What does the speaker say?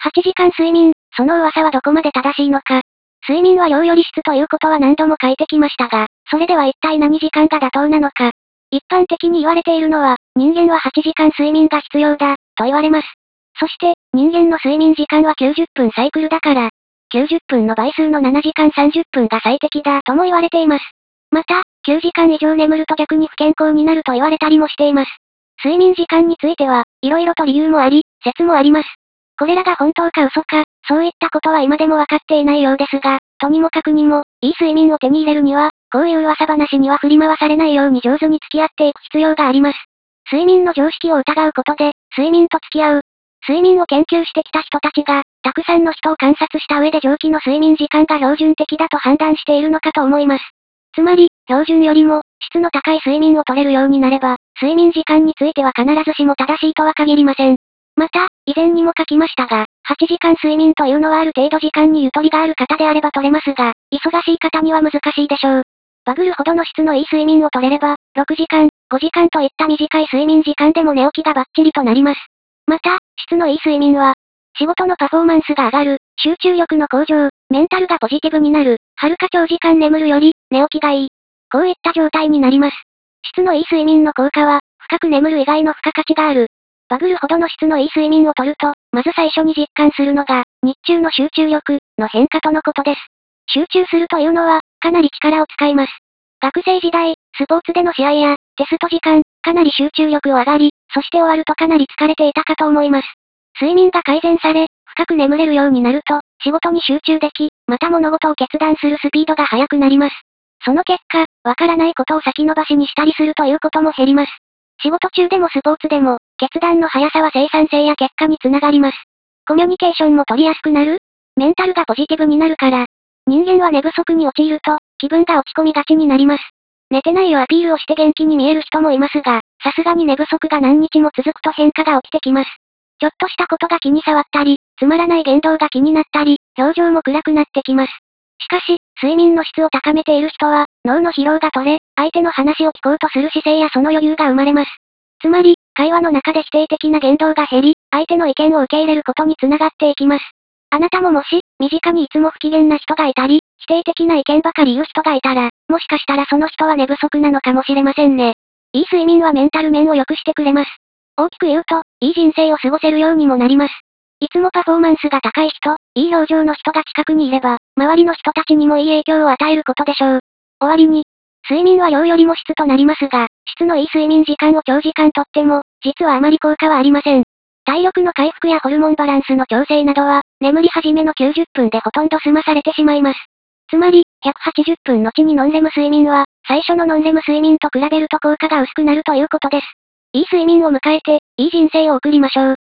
8時間睡眠、その噂はどこまで正しいのか。睡眠は量より質ということは何度も書いてきましたが、それでは一体何時間が妥当なのか。一般的に言われているのは、人間は8時間睡眠が必要だ、と言われます。そして、人間の睡眠時間は90分サイクルだから、90分の倍数の7時間30分が最適だとも言われています。また、9時間以上眠ると逆に不健康になると言われたりもしています。睡眠時間については、色々と理由もあり、説もあります。これらが本当か嘘か、そういったことは今でもわかっていないようですが、とにもかくにも、いい睡眠を手に入れるには、こういう噂話には振り回されないように上手に付き合っていく必要があります。睡眠の常識を疑うことで、睡眠と付き合う。睡眠を研究してきた人たちが、たくさんの人を観察した上で上記の睡眠時間が標準的だと判断しているのかと思います。つまり、標準よりも、質の高い睡眠を取れるようになれば、睡眠時間については必ずしも正しいとは限りません。また、以前にも書きましたが、8時間睡眠というのはある程度時間にゆとりがある方であれば取れますが、忙しい方には難しいでしょう。バグるほどの質のいい睡眠を取れれば、6時間、5時間といった短い睡眠時間でも寝起きがバッチリとなります。また、質のいい睡眠は、仕事のパフォーマンスが上がる、集中力の向上、メンタルがポジティブになる、はるか長時間眠るより、寝起きがいい。こういった状態になります。質のいい睡眠の効果は、深く眠る以外の付加価値がある。バグるほどの質のいい睡眠をとると、まず最初に実感するのが、日中の集中力の変化とのことです。集中するというのは、かなり力を使います。学生時代、スポーツでの試合や、テスト時間、かなり集中力を上がり、そして終わるとかなり疲れていたかと思います。睡眠が改善され、深く眠れるようになると、仕事に集中でき、また物事を決断するスピードが速くなります。その結果、わからないことを先延ばしにしたりするということも減ります。仕事中でもスポーツでも、決断の速さは生産性や結果につながります。コミュニケーションも取りやすくなる？メンタルがポジティブになるから。人間は寝不足に陥ると、気分が落ち込みがちになります。寝てないよアピールをして元気に見える人もいますが、さすがに寝不足が何日も続くと変化が起きてきます。ちょっとしたことが気に障ったり、つまらない言動が気になったり、表情も暗くなってきます。しかし、睡眠の質を高めている人は、脳の疲労が取れ、相手の話を聞こうとする姿勢やその余裕が生まれます。つまり、会話の中で否定的な言動が減り、相手の意見を受け入れることにつながっていきます。あなたももし、身近にいつも不機嫌な人がいたり、否定的な意見ばかり言う人がいたら、もしかしたらその人は寝不足なのかもしれませんね。いい睡眠はメンタル面を良くしてくれます。大きく言うと、いい人生を過ごせるようにもなります。いつもパフォーマンスが高い人、いい表情の人が近くにいれば、周りの人たちにもいい影響を与えることでしょう。終わりに、睡眠は量よりも質となりますが、質のいい睡眠時間を長時間とっても、実はあまり効果はありません。体力の回復やホルモンバランスの調整などは、眠り始めの90分でほとんど済まされてしまいます。つまり、180分後にノンレム睡眠は、最初のノンレム睡眠と比べると効果が薄くなるということです。いい睡眠を迎えて、いい人生を送りましょう。